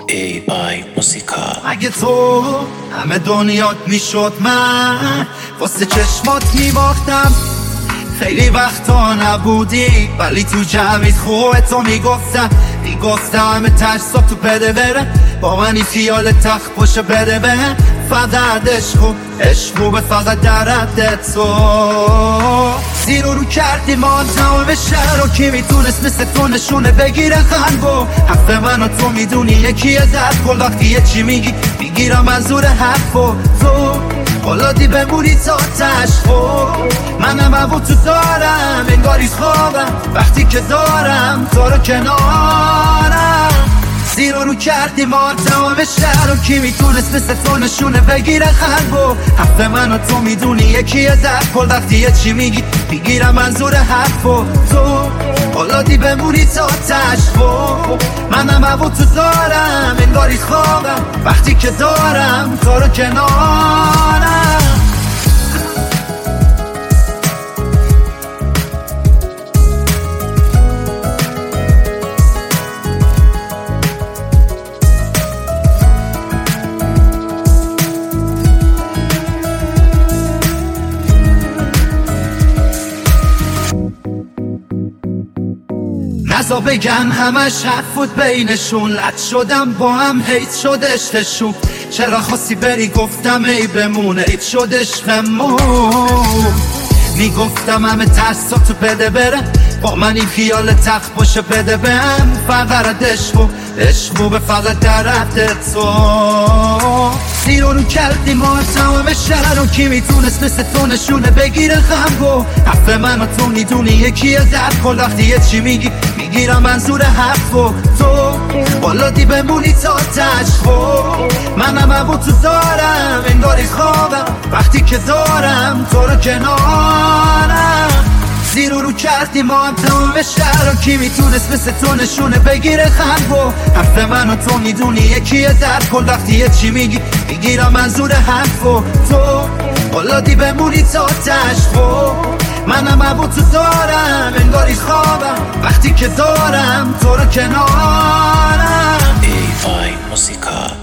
AI موسیقا. اگه تو همه دنیات میشد من واسه چشمات میباختم. خیلی وقتا نبودی ولی تو جمعیت خودتو میگفتم همه ترسات تو بده بره با منی خیال تخت باشه بده بره. فقط عشق خوبه فقط در حد تو. زیر و رو کردی ما تمام شهر و کی میتونست مثل تو نشونه بگیره خنگو. حرف من و تو میدونی یکیه درد کل وقتی یه چی میگیرم منظور حرف و تو قلادی بمونی تا تشخو. منم ابو تو دارم انگاری خوابم وقتی که دارم تو رو کنارم. زیر و رو کردی ما تمام شهر و کی میتونست مثل تو نشونه بگیره خنگو. حرف من و تو میدونی یکیه در کل وقتی یه چی میگیرم منظور حرف و تو قلادی بمونی تا تشخو. منم ابو تو دارم انگاری خوابم وقتی که دارم تو رو کنارم. نزا بگن همش حرف بود بینشون لد شدم با هم هیت شد عشقشون. چرا خواستی بری گفتم ای بمونه هیت شد عشقمون. میگفتم همه ترساتو بده بره با من این خیال تخت باشه بده بهم. فقط عشق به فقط در حد تو. زیر و رو کردی ما تمام شهر و کی میتونست مثل تو نشونه بگیره خنگو. حرف من و تو میدونی یکیه در کل وقتی یه چی میگیرم منظور حرف و تو قلادی بمونی تا تشخو. منم ابو تو دارم انگاری خوابم وقتی که دارم تو رو کنارم. زیر و رو کردی ما هم تمام شهر و کی میتونست مثل تو نشونه بگیره خنگو. حرف من و تو میدونی یکیه در کل وقتی یه چی میگیرم منظور حرف و تو قلادی بمونی تا تشخو. منم ابو تو دارم انگاری خوابم وقتی که دارم تو رو کنارم. AI موسیقا.